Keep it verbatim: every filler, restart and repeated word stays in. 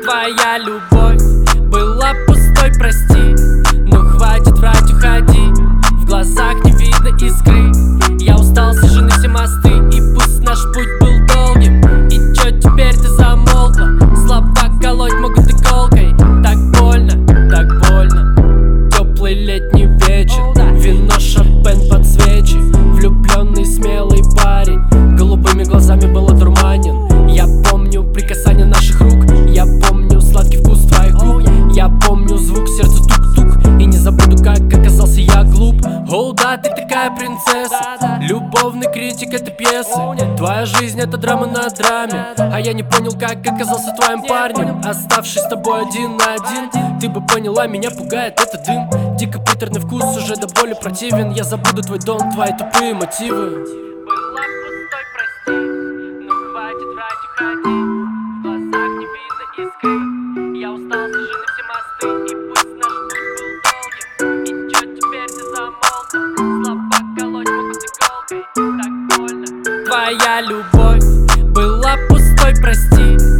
Твоя любовь была пустой, прости. Ну хватит врать, уходи. В глазах не видно искры. Я устал, сожжу на все мосты. И пусть наш путь был долгим. И чё теперь ты замолкла? Слова колоть могут иголкой. Так больно, так больно. Теплый летний вечер, вино, шампань под свечи. Влюбленный смелый парень голубыми глазами был одурманен. Я помню прикасание наших рук. Я помню сладкий вкус твоих губ. Я помню звук сердца тук-тук. И не забуду, как оказался я глуп. О, да, ты такая принцесса. Любовный критик этой пьесы. Твоя жизнь это драма на драме. А я не понял, как оказался твоим парнем. Оставшись с тобой один на один. Ты бы поняла, меня пугает этот дым. Дико приторный вкус уже до боли противен. Я забуду твой дом, твои тупые мотивы. Была пустой, прости. Ну хватит врать, уходи. В глазах не видно искры. Я устал, сожжу на все мосты. И пусть наш путь был долгим. И чё теперь ты замолкла? Слова колоть могут иголкой. Так больно. Твоя любовь была пустой, прости.